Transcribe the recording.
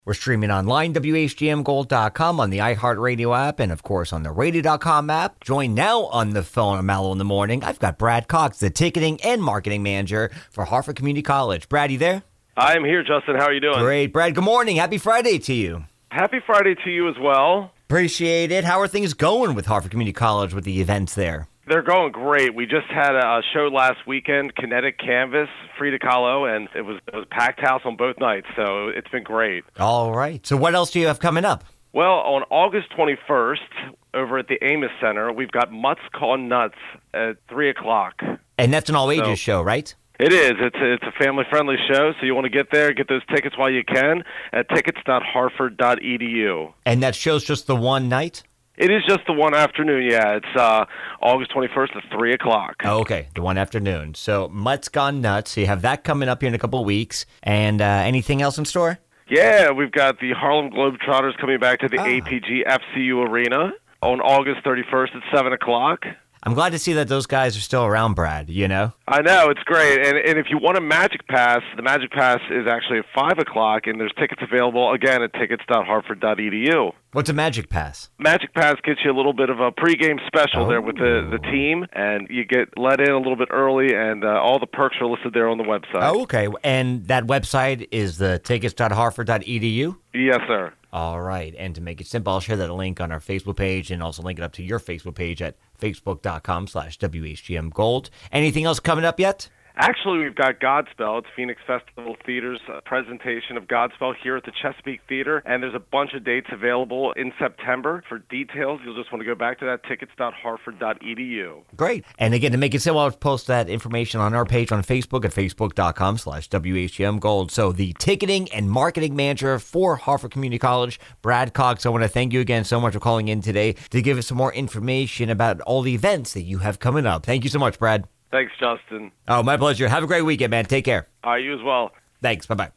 We're streaming online, WHGMGold.com, on the iHeartRadio app, and of course on the Radio.com app. Join now on the phone at Mallow in the Morning. I've got Brad Cox, the ticketing and marketing manager for Hartford Community College. Brad, you there? I'm here, Justin. How are you doing? Great. Brad, good morning. Happy Friday to you. Happy Friday to you as well. Appreciate it. How are things going with Hartford Community College with the events there? They're going great. We just had a show last weekend, Kinetic Canvas, Frida Kahlo, and it was packed house on both nights, so it's been great. All right. So what else do you have coming up? Well, on August 21st, over at the Amos Center, we've got Mutts Call Nuts at 3 o'clock. And that's an all-ages show, right? It is. It's a family-friendly show, so you want to get there, get those tickets while you can at tickets.hartford.edu. And that show's just the one night? It is just the one afternoon, yeah. It's August 21st at 3 o'clock. Oh, okay, the one afternoon. So Mutts Gone Nuts. So you have that coming up here in a couple of weeks. And anything else in store? Yeah, we've got the Harlem Globetrotters coming back to the APG FCU Arena on August 31st at 7 o'clock. I'm glad to see that those guys are still around, Brad, you know? I know, it's great. And if you want a Magic Pass, the Magic Pass is actually at 5 o'clock, and there's tickets available, again, at tickets.hartford.edu. What's a Magic Pass? Magic Pass gets you a little bit of a pregame special there with the team, and you get let in a little bit early, and all the perks are listed there on the website. Oh, okay. And that website is the tickets.hartford.edu? Yes, sir. All right. And to make it simple, I'll share that link on our Facebook page and also link it up to your Facebook page at facebook.com/WHGMGold. Anything else coming up yet? Actually, we've got Godspell. It's Phoenix Festival Theater's presentation of Godspell here at the Chesapeake Theater, and there's a bunch of dates available in September. For details, you'll just want to go back to that, tickets.hartford.edu. Great. And again, to make it simple, I'll post that information on our page on Facebook at facebook.com/WHGMGold. So the ticketing and marketing manager for Hartford Community College, Brad Cox, I want to thank you again so much for calling in today to give us some more information about all the events that you have coming up. Thank you so much, Brad. Thanks, Justin. Oh, my pleasure. Have a great weekend, man. Take care. You as well. Thanks. Bye-bye.